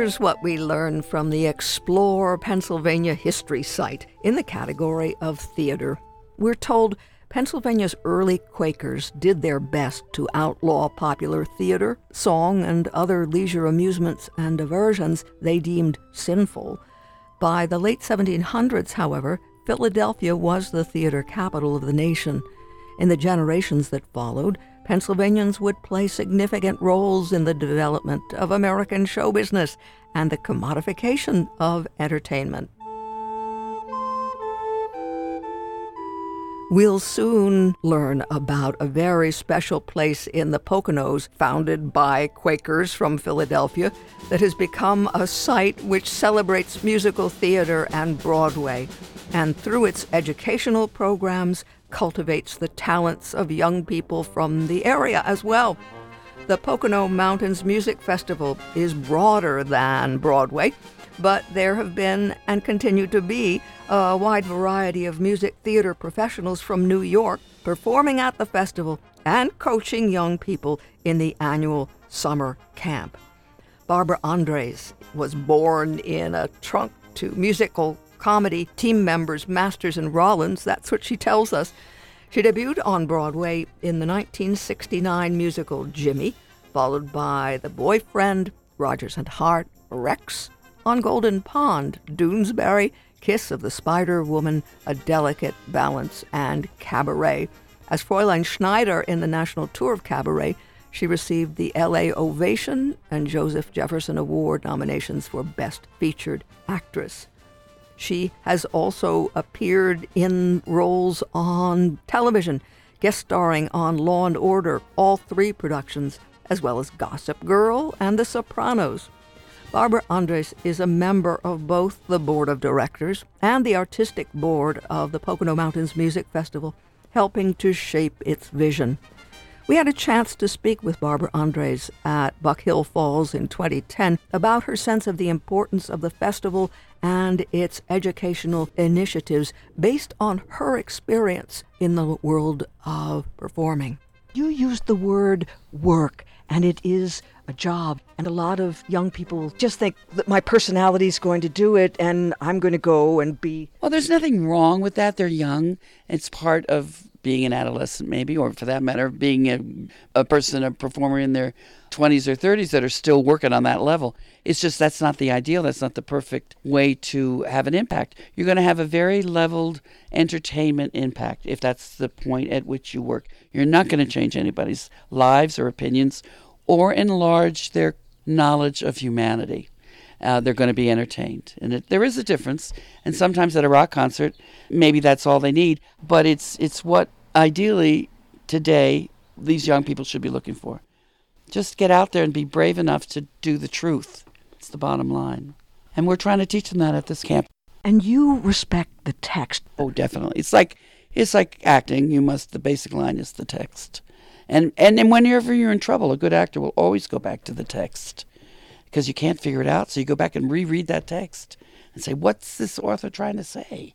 Here's what we learn from the Explore Pennsylvania History site in the category of theater. We're told Pennsylvania's early Quakers did their best to outlaw popular theater, song, and other leisure amusements and diversions they deemed sinful. By the late 1700s, however, Philadelphia was the theater capital of the nation. In the generations that followed, Pennsylvanians would play significant roles in the development of American show business and the commodification of entertainment. We'll soon learn about a very special place in the Poconos founded by Quakers from Philadelphia that has become a site which celebrates musical theater and Broadway, and through its educational programs cultivates the talents of young people from the area as well. The Pocono Mountains Music Festival is broader than Broadway, but there have been and continue to be a wide variety of music theater professionals from New York performing at the festival and coaching young people in the annual summer camp. Barbara Andres was born in a trunk to musical comedy team members Masters and Rollins. That's what she tells us. She debuted on Broadway in the 1969 musical Jimmy, followed by The Boyfriend, Rodgers and Hart, Rex, On Golden Pond, Doonesbury, Kiss of the Spider Woman, A Delicate Balance, and Cabaret. As Fräulein Schneider in the national tour of Cabaret, she received the L.A. Ovation and Joseph Jefferson Award nominations for Best Featured Actress. She has also appeared in roles on television, guest starring on Law and Order, all three productions, as well as Gossip Girl and The Sopranos. Barbara Andres is a member of both the board of directors and the artistic board of the Pocono Mountains Music Festival, helping to shape its vision. We had a chance to speak with Barbara Andres at Buck Hill Falls in 2010 about her sense of the importance of the festival and its educational initiatives based on her experience in the world of performing. You used the word work, and it is a job. And a lot of young people just think that my personality is going to do it and I'm going to go and be... Well, there's nothing wrong with that. They're young. It's part of being an adolescent maybe, or for that matter, being a person, a performer in their 20s or 30s that are still working on that level. It's just that's not the ideal. That's not the perfect way to have an impact. You're going to have a very leveled entertainment impact if that's the point at which you work. You're not going to change anybody's lives or opinions or enlarge their knowledge of humanity. They're going to be entertained. And there is a difference. And sometimes at a rock concert, maybe that's all they need. But it's what ideally today these young people should be looking for. Just get out there and be brave enough to do the truth. It's the bottom line. And we're trying to teach them that at this camp. And you respect the text. Oh, definitely. It's like acting. The basic line is the text. And whenever you're in trouble, a good actor will always go back to the text because you can't figure it out. So you go back and reread that text and say, what's this author trying to say?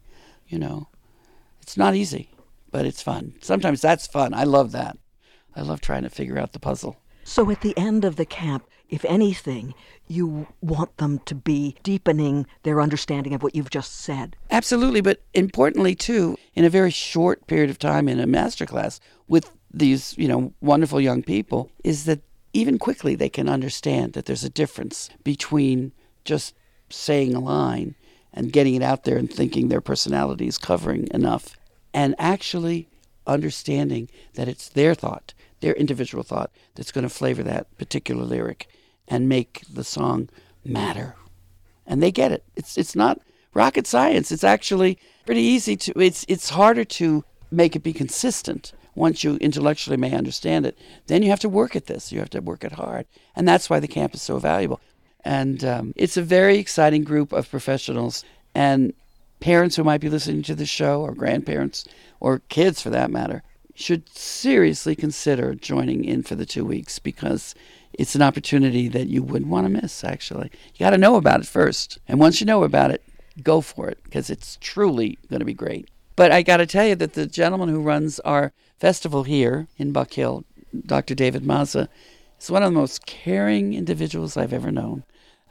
It's not easy, but it's fun. Sometimes that's fun. I love that. I love trying to figure out the puzzle. So at the end of the camp, if anything, you want them to be deepening their understanding of what you've just said. Absolutely, but importantly, too, in a very short period of time in a masterclass with these, wonderful young people, is that even quickly they can understand that there's a difference between just saying a line and getting it out there and thinking their personality is covering enough, and actually understanding that it's their thought, their individual thought, that's going to flavor that particular lyric and make the song matter. And they get it. It's not rocket science. It's actually pretty easy to, it's harder to make it be consistent. Once you intellectually may understand it, then you have to work at this. You have to work it hard. And that's why the camp is so valuable. And it's a very exciting group of professionals. And parents who might be listening to the show, or grandparents, or kids for that matter, should seriously consider joining in for the 2 weeks, because it's an opportunity that you wouldn't want to miss, actually. You got to know about it first. And once you know about it, go for it, because it's truly going to be great. But I got to tell you that the gentleman who runs our festival here in Buck Hill, Dr. David Mazza, is one of the most caring individuals I've ever known.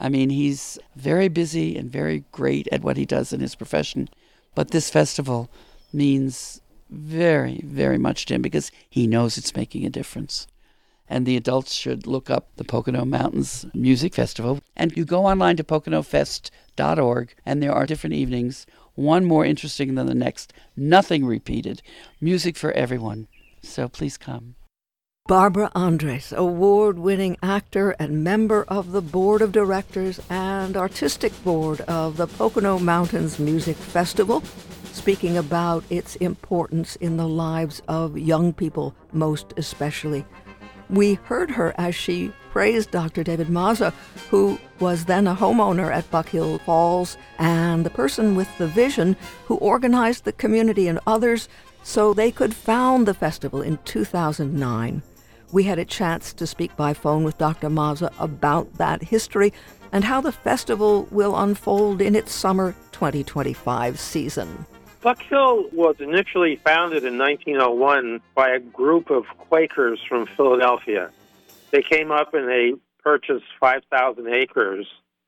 I mean, he's very busy and very great at what he does in his profession. But this festival means very, very much to him because he knows it's making a difference. And the adults should look up the Pocono Mountains Music Festival. And you go online to PoconoFest.org, and there are different evenings, one more interesting than the next, nothing repeated, music for everyone. So please come. Barbara Andres, award-winning actor and member of the Board of Directors and Artistic Board of the Pocono Mountains Music Festival, speaking about its importance in the lives of young people, most especially. We heard her as she praised Dr. David Mazza, who was then a homeowner at Buck Hill Falls and the person with the vision who organized the community and others so they could found the festival in 2009. We had a chance to speak by phone with Dr. Mazza about that history and how the festival will unfold in its summer 2025 season. Buck Hill was initially founded in 1901 by a group of Quakers from Philadelphia. They came up and they purchased 5,000 acres,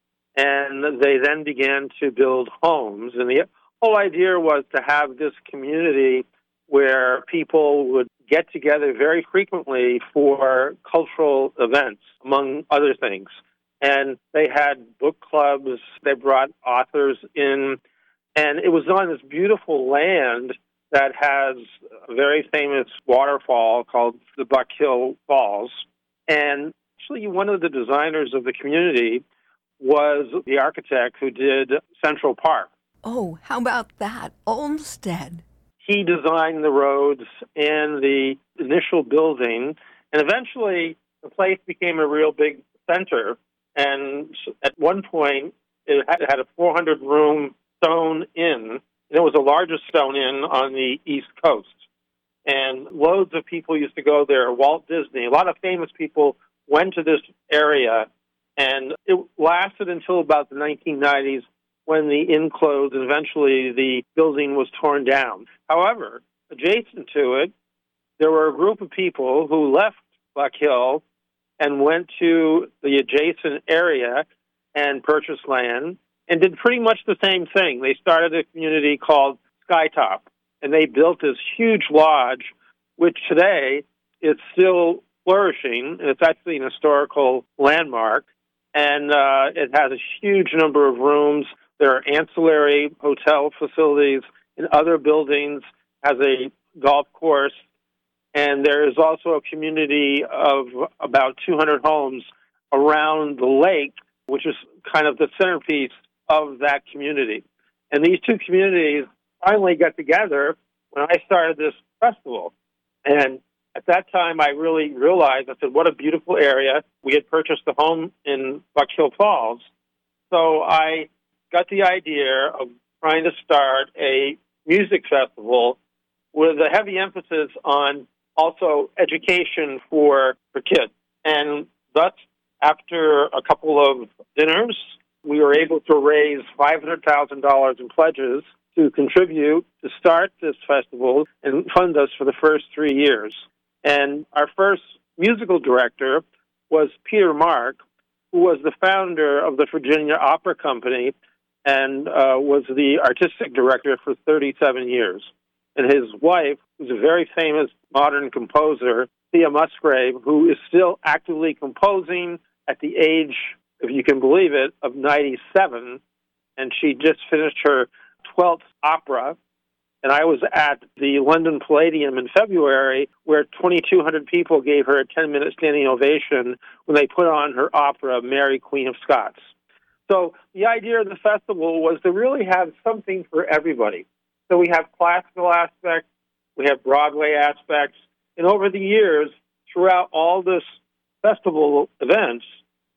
and they then began to build homes. And the whole idea was to have this community where people would get together very frequently for cultural events, among other things. And they had book clubs, they brought authors in, and it was on this beautiful land that has a very famous waterfall called the Buck Hill Falls. And actually one of the designers of the community was the architect who did Central Park. Oh, how about that? Olmsted. He designed the roads and the initial building, and eventually the place became a real big center. And at one point, it had a 400-room stone inn, and it was the largest stone inn on the East Coast. And loads of people used to go there. Walt Disney, a lot of famous people went to this area, and it lasted until about the 1990s, when the inn closed and eventually the building was torn down. However, adjacent to it, there were a group of people who left Buck Hill and went to the adjacent area and purchased land and did pretty much the same thing. They started a community called Skytop, and they built this huge lodge, which today is still flourishing. It's actually an historical landmark, and it has a huge number of rooms. There are ancillary hotel facilities in other buildings, has a golf course, and there is also a community of about 200 homes around the lake, which is kind of the centerpiece of that community. And these two communities finally got together when I started this festival. And at that time, I really realized, I said, what a beautiful area. We had purchased a home in Buck Hill Falls. So I got the idea of trying to start a music festival with a heavy emphasis on also education for kids. And thus, after a couple of dinners, we were able to raise $500,000 in pledges to contribute to start this festival and fund us for the first 3 years. And our first musical director was Peter Mark, who was the founder of the Virginia Opera Company and was the artistic director for 37 years. And his wife was a very famous modern composer, Thea Musgrave, who is still actively composing at the age, if you can believe it, of 97. And she just finished her 12th opera. And I was at the London Palladium in February, where 2,200 people gave her a 10-minute standing ovation when they put on her opera, Mary, Queen of Scots. So the idea of the festival was to really have something for everybody. So we have classical aspects, we have Broadway aspects, and over the years, throughout all this festival events,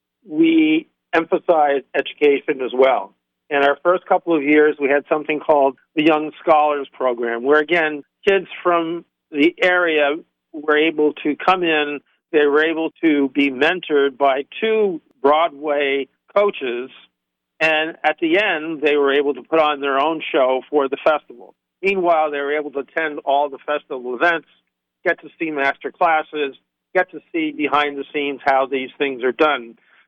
we emphasize education as well. In our first couple of years, we had something called the Young Scholars Program, where, again, kids from the area were able to come in. They were able to be mentored by two Broadway coaches, and at the end, they were able to put on their own show for the festival. Meanwhile, they were able to attend all the festival events, get to see master classes, get to see behind the scenes how these things are done.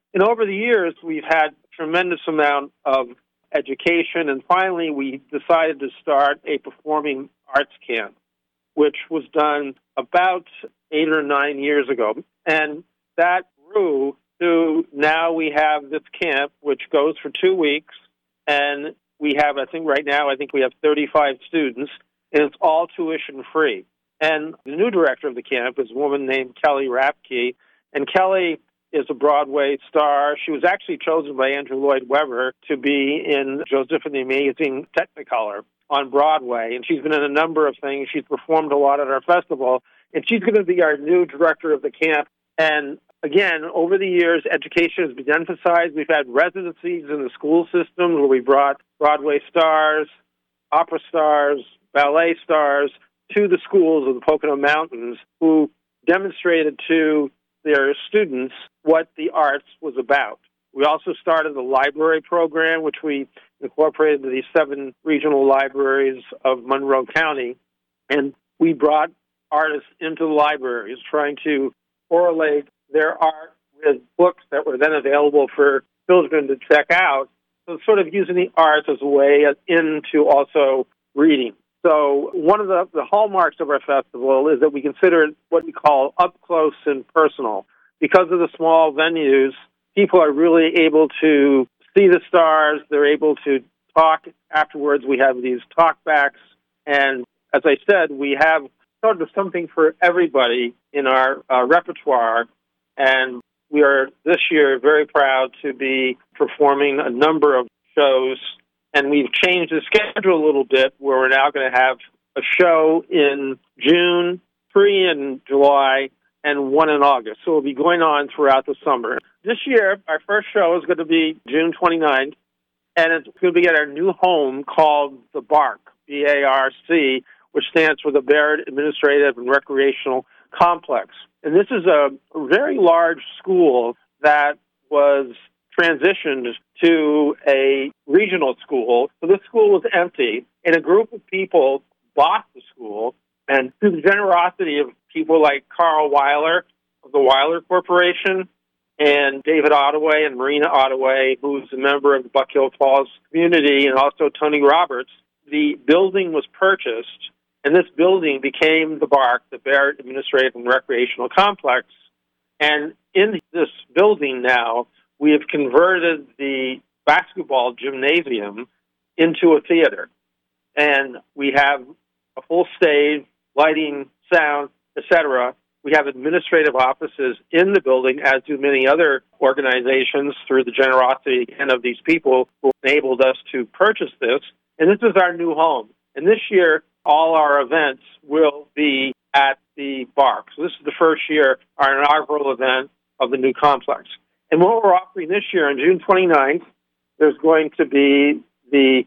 And over the years, we've had a tremendous amount of education, and finally we decided to start a performing arts camp, which was done about 8 or 9 years ago. And that grew to now we have this camp, which goes for 2 weeks, and we have, I think we have 35 students, and it's all tuition free. And the new director of the camp is a woman named Kelly Rapke, and Kelly is a Broadway star. She was actually chosen by Andrew Lloyd Webber to be in Joseph and the Amazing Technicolor on Broadway, and she's been in a number of things. She's performed a lot at our festival, and she's going to be our new director of the camp. And again, over the years, education has been emphasized. We've had residencies in the school systems where we brought Broadway stars, opera stars, ballet stars to the schools of the Pocono Mountains who demonstrated to their students what the arts was about. We also started the library program, which we incorporated into the 7 regional libraries of Monroe County. And we brought artists into the libraries, trying to correlate their art with books that were then available for children to check out. So sort of using the arts as a way into also reading. So one of the hallmarks of our festival is that we consider it what we call up close and personal. Because of the small venues, people are really able to see the stars. They're able to talk afterwards. We have these talkbacks. And as I said, we have sort of something for everybody in our repertoire. And we are this year very proud to be performing a number of shows. And we've changed the schedule a little bit, where we're now going to have a show in June, 3 in July, and 1 in August. So we'll be going on throughout the summer. This year, our first show is going to be June 29th, and it's going to be at our new home called the BARC, B-A-R-C, which stands for the Barrett Administrative and Recreational Complex. And this is a very large school that was transitioned to a regional school. So this school was empty, and a group of people bought the school, and through the generosity of people like Carl Weiler of the Weiler Corporation and David Ottaway and Marina Ottaway, who's a member of the Buck Hill Falls community, and also Tony Roberts, the building was purchased, and this building became the BARC, the Barrett Administrative and Recreational Complex. And in this building now, we have converted the basketball gymnasium into a theater. And we have a full stage, lighting, sound, etc. We have administrative offices in the building, as do many other organizations, through the generosity again of these people who enabled us to purchase this. And this is our new home. And this year, all our events will be at the BARC. So this is the first year, our inaugural event of the new complex. And what we're offering this year on June 29th, there's going to be the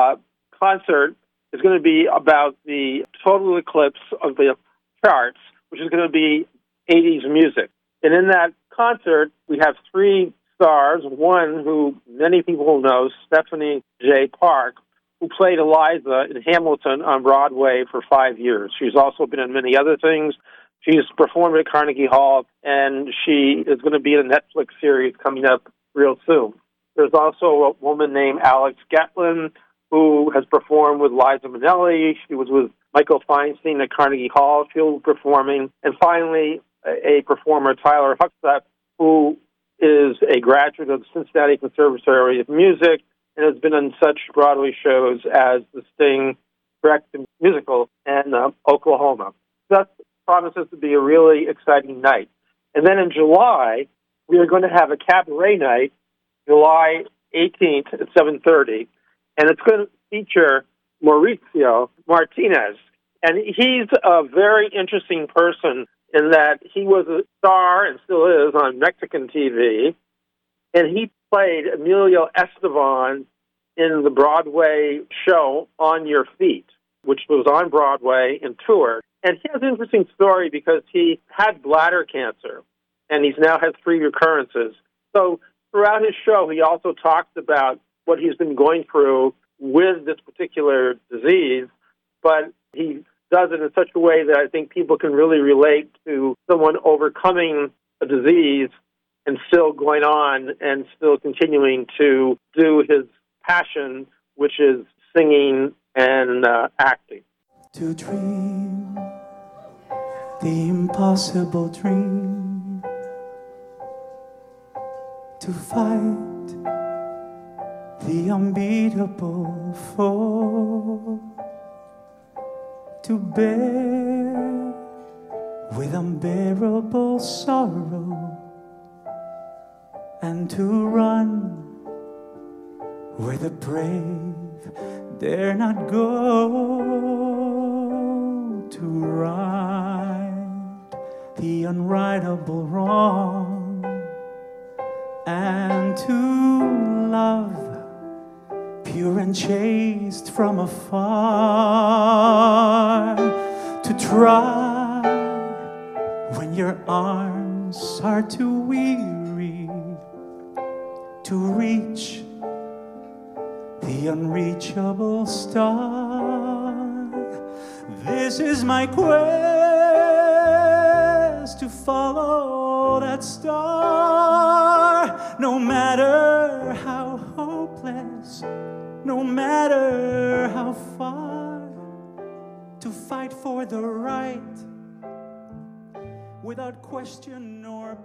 concert is going to be about the total eclipse of the charts, which is going to be 80s music. And in that concert, we have 3 stars, one who many people will know, Stephanie J. Park, who played Eliza in Hamilton on Broadway for 5 years. She's also been in many other things. She's performed at Carnegie Hall, and she is going to be in a Netflix series coming up real soon. There's also a woman named Alex Gatlin, who has performed with Liza Minnelli. She was with Michael Feinstein at Carnegie Hall. She'll be performing. And finally, a performer, Tyler Huckstep, who is a graduate of the Cincinnati Conservatory of Music and has been on such Broadway shows as The Sting, Direct Musical, and Oklahoma. That promises to be a really exciting night. And then in July, we are going to have a cabaret night, July 18th at 7:30, and it's going to feature Mauricio Martinez. And he's a very interesting person in that he was a star and still is on Mexican TV, and he played Emilio Estevon in the Broadway show On Your Feet, which was on Broadway and toured. And he has an interesting story because he had bladder cancer, and he's now had 3 recurrences. So throughout his show, he also talks about what he's been going through with this particular disease, but he does it in such a way that I think people can really relate to someone overcoming a disease and still going on and still continuing to do his passion, which is singing and acting. To dream the impossible dream, to fight the unbeatable foe, to bear with unbearable sorrow, and to run where the brave dare not go, to right the unrightable wrong, and to love pure and chaste from afar, to try when your arms are too weary, to reach the unreachable star. This is my quest, to follow that star, no matter how hopeless, no matter how far, to fight for the right without question or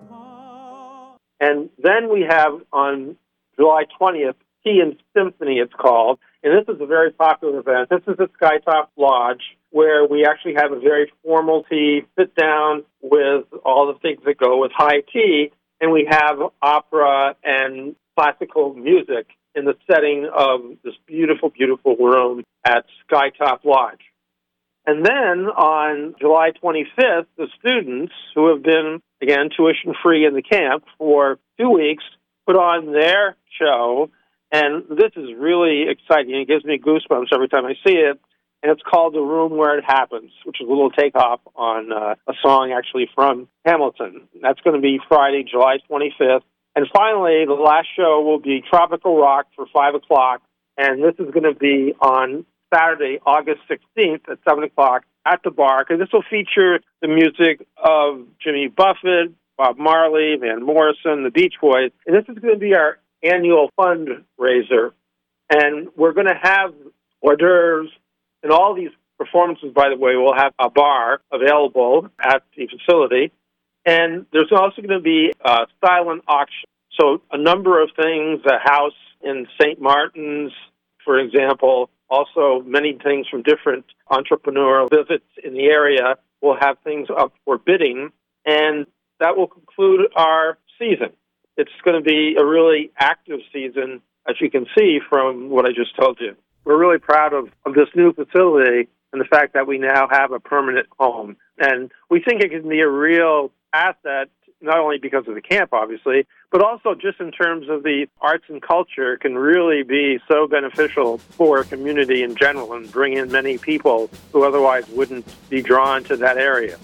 pause. And then we have on July 20th, Tea and Symphony, it's called. And this is a very popular event. This is at Skytop Lodge, where we actually have a very formal tea, sit down with all the things that go with high tea, and we have opera and classical music in the setting of this beautiful, beautiful room at Skytop Lodge. And then on July 25th, the students who have been, again, tuition-free in the camp for 2 weeks put on their show. And this is really exciting. It gives me goosebumps every time I see it. And it's called The Room Where It Happens, which is a little takeoff on a song actually from Hamilton. That's going to be Friday, July 25th. And finally, the last show will be Tropical Rock for 5 o'clock. And this is going to be on Saturday, August 16th at 7 o'clock at the Bark. And this will feature the music of Jimmy Buffett, Bob Marley, Van Morrison, the Beach Boys. And this is going to be our annual fundraiser. And we're going to have hors d'oeuvres. And all these performances, by the way, will have a bar available at the facility. And there's also going to be a silent auction. So a number of things, a house in St. Martin's, for example, also many things from different entrepreneurial visits in the area will have things up for bidding. And that will conclude our season. It's going to be a really active season, as you can see from what I just told you. We're really proud of this new facility and the fact that we now have a permanent home. And we think it can be a real asset, not only because of the camp, obviously, but also just in terms of the arts and culture. It can really be so beneficial for a community in general and bring in many people who otherwise wouldn't be drawn to that area.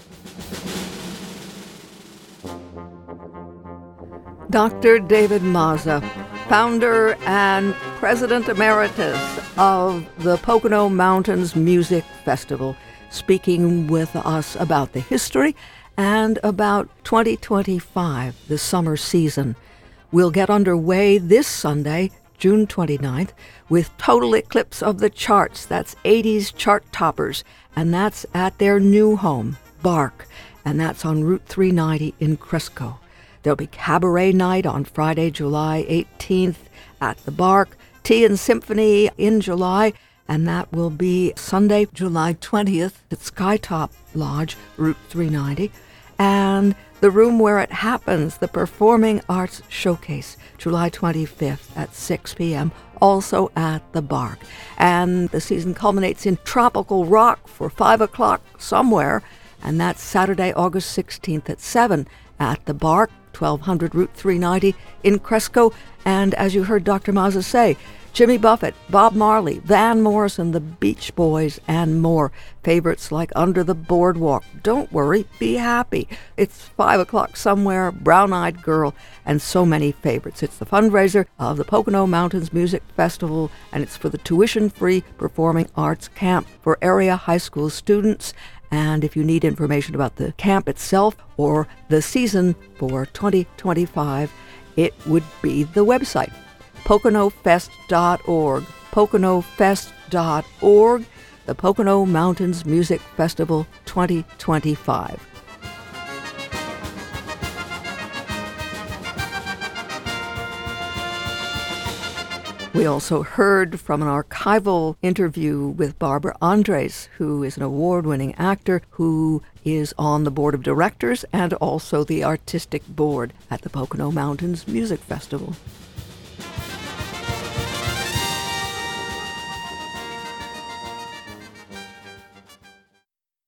Dr. David Mazza, founder and president emeritus of the Pocono Mountains Music Festival, speaking with us about the history and about 2025, the summer season. We'll get underway this Sunday, June 29th, with Total Eclipse of the Charts. That's 80s chart toppers, and that's at their new home, Bark, and that's on Route 390 in Cresco. There'll be cabaret night on Friday, July 18th at the Bark, Tea and Symphony in July, and that will be Sunday, July 20th at Skytop Lodge, Route 390, and The Room Where It Happens, the Performing Arts Showcase, July 25th at 6 p.m., also at the Bark. And the season culminates in Tropical Rock for 5 o'clock somewhere, and that's Saturday, August 16th at 7 at the Bark, 1200 Route 390 in Cresco. And as you heard Dr. Mazza say, Jimmy Buffett, Bob Marley, Van Morrison, the Beach Boys, and more. Favorites like Under the Boardwalk, Don't Worry, Be Happy, It's 5 o'clock somewhere, Brown Eyed Girl, and so many favorites. It's the fundraiser of the Pocono Mountains Music Festival, and it's for the tuition-free Performing Arts Camp for area high school students. And if you need information about the camp itself or the season for 2025, it would be the website, PoconoFest.org. PoconoFest.org, the Pocono Mountains Music Festival 2025. We also heard from an archival interview with Barbara Andres, who is an award-winning actor who is on the board of directors and also the artistic board at the Pocono Mountains Music Festival.